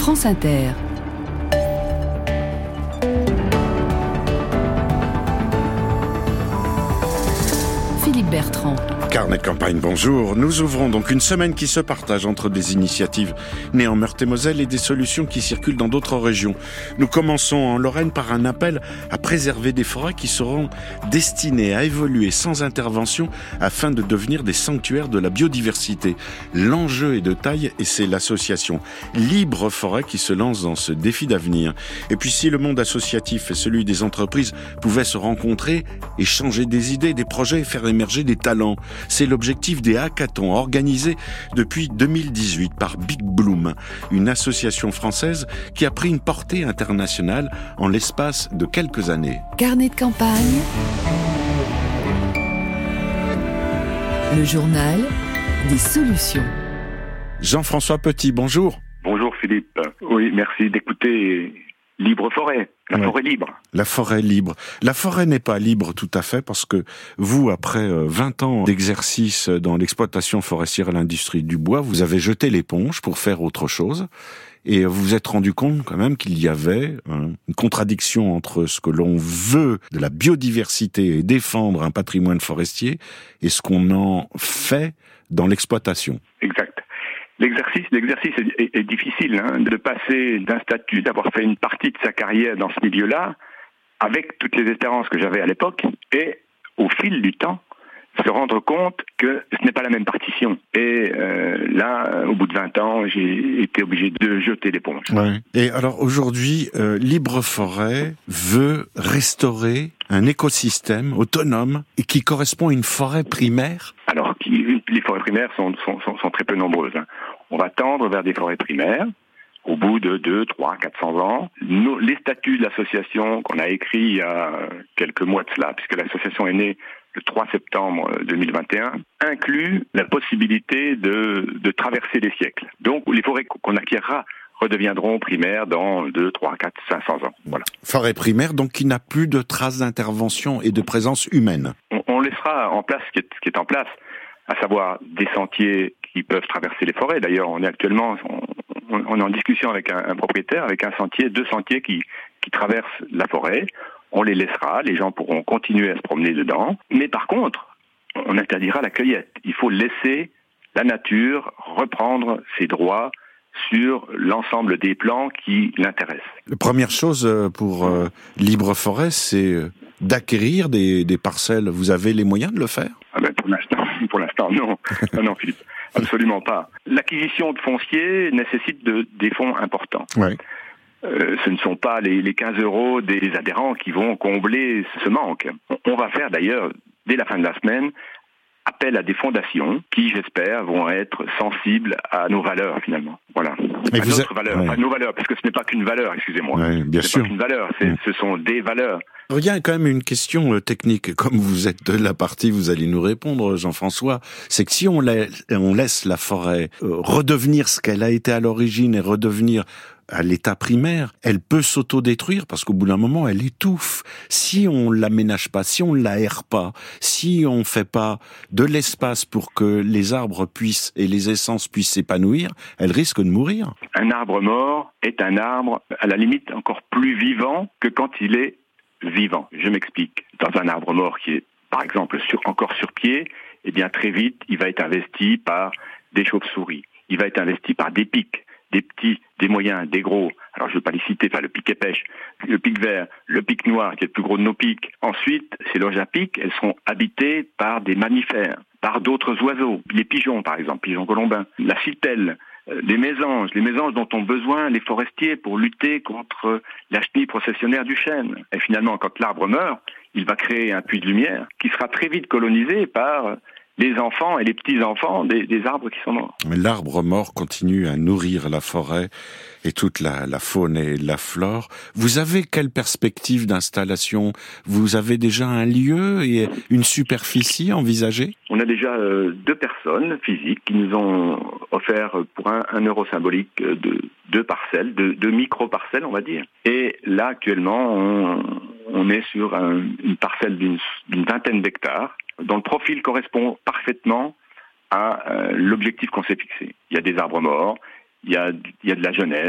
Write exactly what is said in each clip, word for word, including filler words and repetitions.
France Inter. Philippe Bertrand. Carnet de campagne, bonjour. Nous ouvrons donc une semaine qui se partage entre des initiatives nées en Meurthe-et-Moselle et des solutions qui circulent dans d'autres régions. Nous commençons en Lorraine par un appel à préserver des forêts qui seront destinées à évoluer sans intervention afin de devenir des sanctuaires de la biodiversité. L'enjeu est de taille et c'est l'association Libre Forêt qui se lance dans ce défi d'avenir. Et puis si le monde associatif et celui des entreprises pouvaient se rencontrer, échanger des idées, des projets et faire émerger des talents, c'est l'objectif des hackathons organisés depuis deux mille dix-huit par Big Bloom, une association française qui a pris une portée internationale en l'espace de quelques années. Carnet de campagne, le journal des solutions. Jean-François Petit, bonjour. Bonjour Philippe. Oui, merci d'écouter Libre Forêt, la ouais. forêt libre. La forêt libre. La forêt n'est pas libre tout à fait parce que vous, après vingt ans d'exercice dans l'exploitation forestière et l'industrie du bois, vous avez jeté l'éponge pour faire autre chose et vous vous êtes rendu compte quand même qu'il y avait une contradiction entre ce que l'on veut de la biodiversité et défendre un patrimoine forestier et ce qu'on en fait dans l'exploitation. Exact. L'exercice, l'exercice est, est, est difficile, hein, de passer d'un statut, d'avoir fait une partie de sa carrière dans ce milieu-là, avec toutes les espérances que j'avais à l'époque, et au fil du temps, se rendre compte que ce n'est pas la même partition. Et euh, là, au bout de vingt ans, j'ai été obligé de jeter l'éponge. Ouais. Et alors aujourd'hui, euh, Libre Forêt veut restaurer un écosystème autonome et qui correspond à une forêt primaire. Alors, qui, les forêts primaires sont, sont, sont, sont très peu nombreuses. Hein. On va tendre vers des forêts primaires au bout de deux, trois, quatre cents ans. Nos, les statuts de l'association qu'on a écrits il y a quelques mois de cela, puisque l'association est née le trois septembre deux mille vingt et un, inclut la possibilité de, de traverser les siècles. Donc, les forêts qu'on acquérera redeviendront primaires dans deux, trois, quatre, cinq cents ans. Voilà. Forêt primaire, donc qui n'a plus de traces d'intervention et de présence humaine. On, on laissera en place ce qui est, ce qui est en place, à savoir des sentiers qui peuvent traverser les forêts. D'ailleurs, on est actuellement, on, on est en discussion avec un, un propriétaire, avec un sentier, deux sentiers qui, qui traversent la forêt. On les laissera, les gens pourront continuer à se promener dedans. Mais par contre, on interdira la cueillette. Il faut laisser la nature reprendre ses droits sur l'ensemble des plans qui l'intéressent. La première chose pour euh, Libre Forêt, c'est d'acquérir des, des parcelles. Vous avez les moyens de le faire ? Ah ben pour l'instant, pour l'instant, non. non, non, Philippe, absolument pas. L'acquisition de foncier nécessite de, des fonds importants. Ouais. Euh, ce ne sont pas les, les quinze euros des adhérents qui vont combler ce manque. On va faire d'ailleurs, dès la fin de la semaine, appel à des fondations qui, j'espère, vont être sensibles à nos valeurs, finalement. Voilà. Mais à vous notre êtes... valeur, ouais. à nos valeurs, parce que ce n'est pas qu'une valeur, excusez-moi. Ouais, bien ce sûr. n'est pas qu'une valeur, c'est, ouais. ce sont des valeurs. Il y a quand même une question euh, technique. Comme vous êtes de la partie, vous allez nous répondre, Jean-François. C'est que si on, la, on laisse la forêt euh, redevenir ce qu'elle a été à l'origine et redevenir à l'état primaire, elle peut s'autodétruire parce qu'au bout d'un moment, elle étouffe. Si on l'aménage pas, si on l'aère pas, si on fait pas de l'espace pour que les arbres puissent et les essences puissent s'épanouir, elle risque de mourir. Un arbre mort est un arbre, à la limite, encore plus vivant que quand il est vivant. Je m'explique. Dans un arbre mort qui est, par exemple, sur, encore sur pied, eh bien, très vite, il va être investi par des chauves-souris. Il va être investi par des pics. Des petits, des moyens, des gros. Alors je ne veux pas les citer, enfin le pic et pêche, le pic vert, le pic noir qui est le plus gros de nos pics. Ensuite, ces loges à pic, elles seront habitées par des mammifères, par d'autres oiseaux, les pigeons par exemple, pigeons colombins, la citelle, les mésanges, les mésanges dont ont besoin les forestiers pour lutter contre la chenille processionnaire du chêne. Et finalement, quand l'arbre meurt, il va créer un puits de lumière qui sera très vite colonisé par les enfants et les petits-enfants des, des arbres qui sont morts. Mais l'arbre mort continue à nourrir la forêt et toute la, la faune et la flore. Vous avez quelle perspective d'installation ? Vous avez déjà un lieu et une superficie envisagée ? On a déjà euh, deux personnes physiques qui nous ont offert pour un, un euro symbolique de deux parcelles, de deux micro-parcelles on va dire. Et là actuellement on, on est sur un, une parcelle d'une, d'une vingtaine d'hectares dont le profil correspond parfaitement à euh, l'objectif qu'on s'est fixé. Il y a des arbres morts, il y a, il y a de la jeunesse,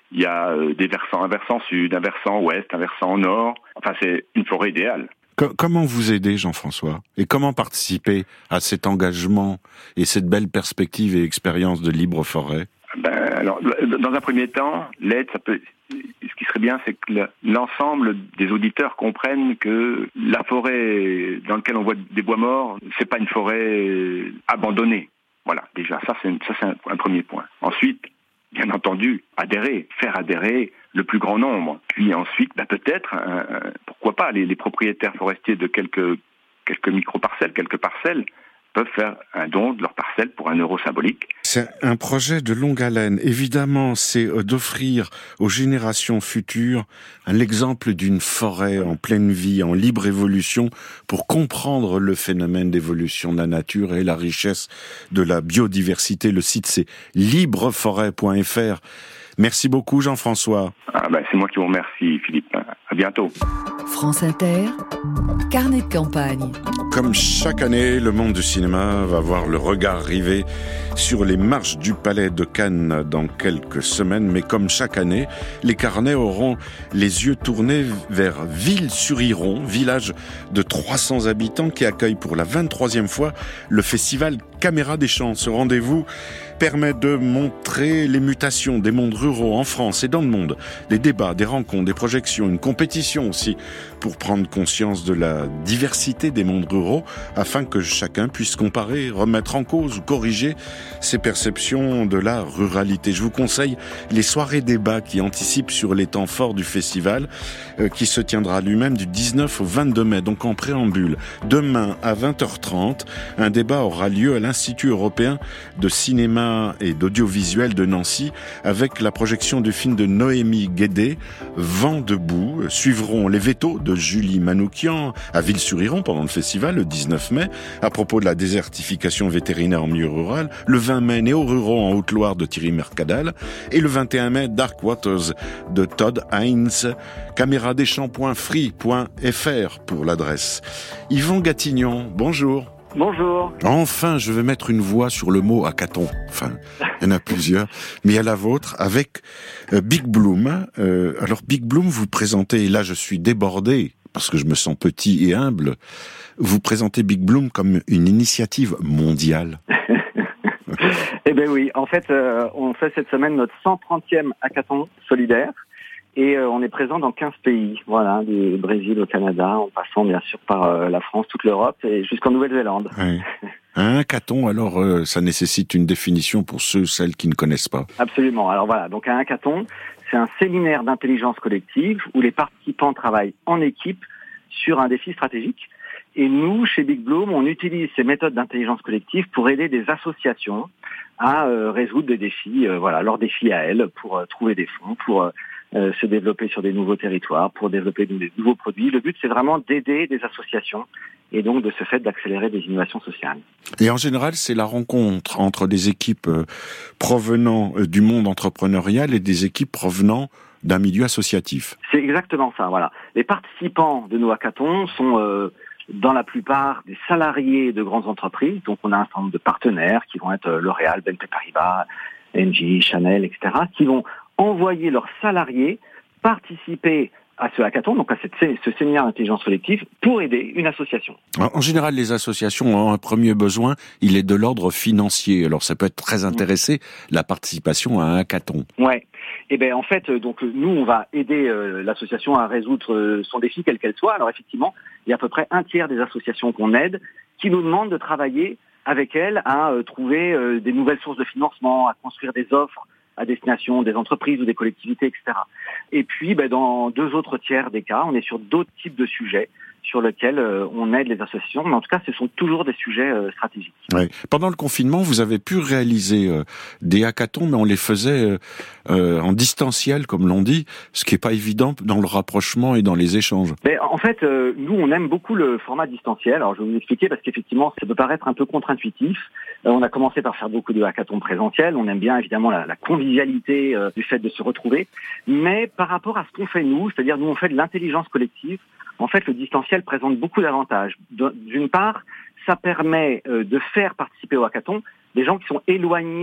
Il y a euh, des versants, un versant sud, un versant ouest, un versant nord. Enfin, c'est une forêt idéale. Co- comment vous aider, Jean-François? Et comment participer à cet engagement et cette belle perspective et expérience de libre forêt? Ben, alors, dans un premier temps, l'aide, ça peut. Ce qui serait bien, c'est que le, l'ensemble des auditeurs comprennent que la forêt dans laquelle on voit des bois morts, c'est pas une forêt abandonnée. Voilà, déjà, ça c'est, ça, c'est un, un premier point. Ensuite, bien entendu, adhérer, faire adhérer le plus grand nombre. Puis ensuite, bah, peut-être, euh, pourquoi pas, les, les propriétaires forestiers de quelques, quelques micro-parcelles, quelques parcelles, peuvent faire un don de leur parcelle pour un euro symbolique. C'est un projet de longue haleine. Évidemment, c'est d'offrir aux générations futures l'exemple d'une forêt en pleine vie, en libre évolution, pour comprendre le phénomène d'évolution de la nature et la richesse de la biodiversité. Le site, c'est libreforêt point f r. Merci beaucoup, Jean-François. Ah ben, c'est moi qui vous remercie, Philippe. À bientôt. France Inter, carnet de campagne. Comme chaque année, le monde du cinéma va voir le regard rivé sur les marches du Palais de Cannes dans quelques semaines. Mais comme chaque année, les carnets auront les yeux tournés vers Ville-sur-Iron, village de trois cents habitants qui accueille pour la vingt-troisième fois le festival Caméra des Champs. Ce rendez-vous permet de montrer les mutations des mondes ruraux en France et dans le monde. Des débats, des rencontres, des projections, une compétition aussi pour prendre conscience de la diversité des mondes ruraux afin que chacun puisse comparer, remettre en cause ou corriger ses perceptions de la ruralité. Je vous conseille les soirées débats qui anticipent sur les temps forts du festival euh, qui se tiendra lui-même du dix-neuf au vingt-deux mai, donc en préambule. Demain à vingt heures trente, un débat aura lieu à l'Institut européen de cinéma et d'audiovisuel de Nancy avec la projection du film de Noémie Guédé, Vent debout. Suivront les vétos de Julie Manoukian à Ville-sur-Iron pendant le festival le dix-neuf mai à propos de la désertification vétérinaire en milieu rural, le vingt mai Néo-Ruraux en Haute-Loire de Thierry Mercadal et le vingt et un mai Dark Waters de Todd Hines. caméra des champs point free point f r pour l'adresse. Yvon Gatignon, bonjour. Bonjour. Enfin, je vais mettre une voix sur le mot hackathon. Enfin, il y en a plusieurs, mais il y a la vôtre avec euh, Big Bloom. Euh, alors, Big Bloom, vous présentez, et là je suis débordé, parce que je me sens petit et humble, vous présentez Big Bloom comme une initiative mondiale. Eh bien oui, en fait, euh, on fait cette semaine notre cent trentième hackathon solidaire. Et euh, on est présent dans quinze pays, voilà, du Brésil au Canada, en passant bien sûr par euh, la France, toute l'Europe et jusqu'en Nouvelle-Zélande. Oui. Un hackathon, alors euh, ça nécessite une définition pour ceux, celles qui ne connaissent pas. Absolument. Alors voilà, donc un hackathon, c'est un séminaire d'intelligence collective où les participants travaillent en équipe sur un défi stratégique. Et nous, chez Big Bloom, on utilise ces méthodes d'intelligence collective pour aider des associations à euh, résoudre des défis, euh, voilà, leurs défis à elles, pour euh, trouver des fonds, pour euh, Euh, se développer sur des nouveaux territoires, pour développer des nouveaux produits. Le but, c'est vraiment d'aider des associations et donc de ce fait d'accélérer des innovations sociales. Et en général, c'est la rencontre entre des équipes euh, provenant euh, du monde entrepreneurial et des équipes provenant d'un milieu associatif. C'est exactement ça, voilà. Les participants de nos hackathons sont euh, dans la plupart des salariés de grandes entreprises, donc on a un certain nombre de partenaires qui vont être L'Oréal, B N P Paribas, N G, Chanel, et cetera, qui vont envoyer leurs salariés participer à ce hackathon, donc à cette, ce séminaire d'intelligence collective, pour aider une association. En général, les associations ont un premier besoin, il est de l'ordre financier. Alors ça peut être très intéressé, la participation à un hackathon. Ouais. Et ben en fait, donc nous on va aider euh, l'association à résoudre euh, son défi quel qu'elle soit. Alors effectivement, il y a à peu près un tiers des associations qu'on aide qui nous demandent de travailler avec elles à euh, trouver euh, des nouvelles sources de financement, à construire des offres à destination des entreprises ou des collectivités, et cetera. Et puis, ben, dans deux autres tiers des cas, on est sur d'autres types de sujets sur lesquels euh, on aide les associations, mais en tout cas, ce sont toujours des sujets euh, stratégiques. Ouais. Pendant le confinement, vous avez pu réaliser euh, des hackathons, mais on les faisait euh, euh, en distanciel, comme l'on dit, ce qui n'est pas évident dans le rapprochement et dans les échanges. Mais en fait, euh, nous, on aime beaucoup le format distanciel. Alors, je vais vous expliquer parce qu'effectivement, ça peut paraître un peu contre-intuitif. Euh, on a commencé par faire beaucoup de hackathons présentiels. On aime bien, évidemment, la, la convivialité euh, du fait de se retrouver. Mais par rapport à ce qu'on fait nous, c'est-à-dire nous, on fait de l'intelligence collective, en fait, le distanciel présente beaucoup d'avantages. D'une part, ça permet euh, de faire participer au hackathon des gens qui sont éloignés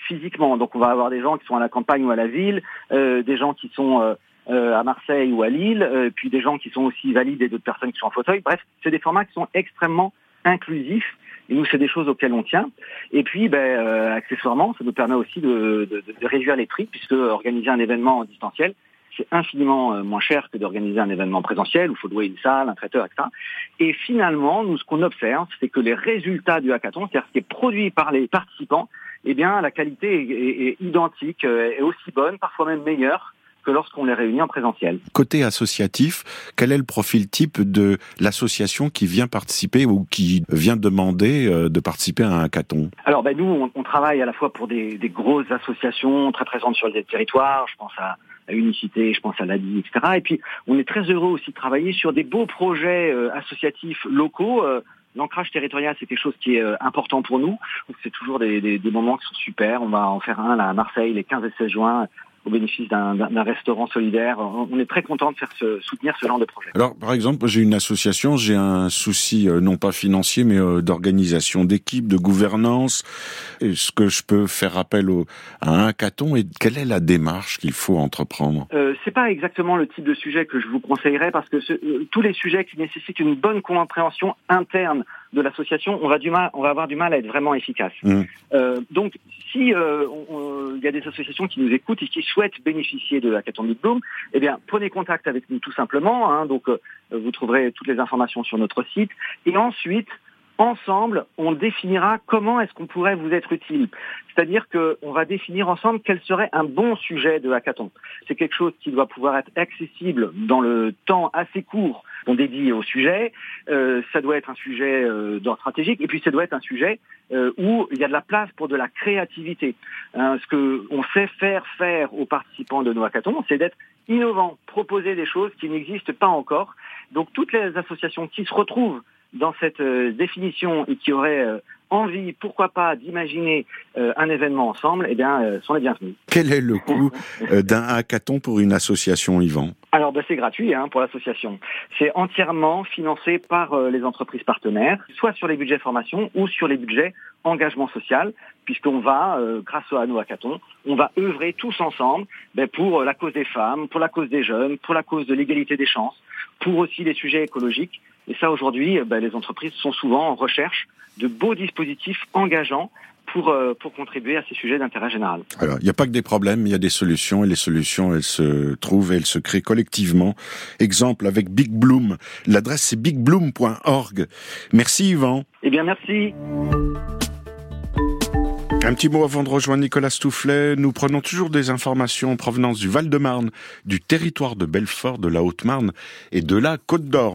physiquement. Donc on va avoir des gens qui sont à la campagne ou à la ville, euh, des gens qui sont euh, euh, à Marseille ou à Lille, euh, puis des gens qui sont aussi valides et d'autres personnes qui sont en fauteuil. Bref, c'est des formats qui sont extrêmement inclusifs. Et nous, c'est des choses auxquelles on tient. Et puis, ben, euh, accessoirement, ça nous permet aussi de, de, de réduire les prix, puisque organiser un événement en distanciel, c'est infiniment moins cher que d'organiser un événement présentiel où il faut louer une salle, un traiteur, et cetera. Et finalement, nous, ce qu'on observe, c'est que les résultats du hackathon, c'est-à-dire ce qui est produit par les participants, eh bien, la qualité est, est, est identique, est aussi bonne, parfois même meilleure que lorsqu'on les réunit en présentiel. Côté associatif, quel est le profil type de l'association qui vient participer ou qui vient demander de participer à un hackathon ? Alors, ben, nous, on, on travaille à la fois pour des, des grosses associations très présentes sur les territoires, je pense à à Unicité, je pense à l'A D I, et cetera. Et puis, on est très heureux aussi de travailler sur des beaux projets euh, associatifs locaux. Euh, L'ancrage territorial, c'est quelque chose qui est euh, important pour nous. C'est toujours des, des, des moments qui sont super. On va en faire un là à Marseille les quinze et seize juin. Au bénéfice d'un, d'un restaurant solidaire. On est très content de faire ce, soutenir ce genre de projet. Alors, par exemple, j'ai une association, j'ai un souci euh, non pas financier, mais euh, d'organisation, d'équipe, de gouvernance. Est-ce que je peux faire appel au, à un hackathon et quelle est la démarche qu'il faut entreprendre ? euh, C'est pas exactement le type de sujet que je vous conseillerais parce que ce, euh, tous les sujets qui nécessitent une bonne compréhension interne de l'association, on va du mal, on va avoir du mal à être vraiment efficace. Mmh. Euh, donc, si il euh, y a des associations qui nous écoutent et qui souhaitent bénéficier de Hackathon Big Bloom, eh bien, prenez contact avec nous tout simplement. Hein, donc, euh, vous trouverez toutes les informations sur notre site. Et ensuite, ensemble, on définira comment est-ce qu'on pourrait vous être utile. C'est-à-dire qu'on va définir ensemble quel serait un bon sujet de hackathon. C'est quelque chose qui doit pouvoir être accessible dans le temps assez court qu'on dédie au sujet. Euh, ça doit être un sujet euh, d'ordre stratégique et puis ça doit être un sujet euh, où il y a de la place pour de la créativité. Hein, ce qu'on sait faire faire aux participants de nos hackathons, c'est d'être innovant, proposer des choses qui n'existent pas encore. Donc toutes les associations qui se retrouvent dans cette euh, définition et qui auraient euh, envie, pourquoi pas, d'imaginer euh, un événement ensemble, eh bien, euh, sont les bienvenus. Quel est le coût euh, d'un hackathon pour une association, Yvan ? Alors, ben, c'est gratuit hein, pour l'association. C'est entièrement financé par euh, les entreprises partenaires, soit sur les budgets formation ou sur les budgets engagement social, puisqu'on va, euh, grâce à nos hackathons, on va œuvrer tous ensemble ben, pour la cause des femmes, pour la cause des jeunes, pour la cause de l'égalité des chances, pour aussi les sujets écologiques. Et ça, aujourd'hui, ben, les entreprises sont souvent en recherche de beaux dispositifs engageants pour, euh, pour contribuer à ces sujets d'intérêt général. Alors, il n'y a pas que des problèmes, il y a des solutions, et les solutions, elles se trouvent et elles se créent collectivement. Exemple avec Big Bloom. L'adresse, c'est big bloom point org. Merci, Yvan. Eh bien, merci. Un petit mot avant de rejoindre Nicolas Stoufflet. Nous prenons toujours des informations en provenance du Val-de-Marne, du territoire de Belfort, de la Haute-Marne et de la Côte-d'Or.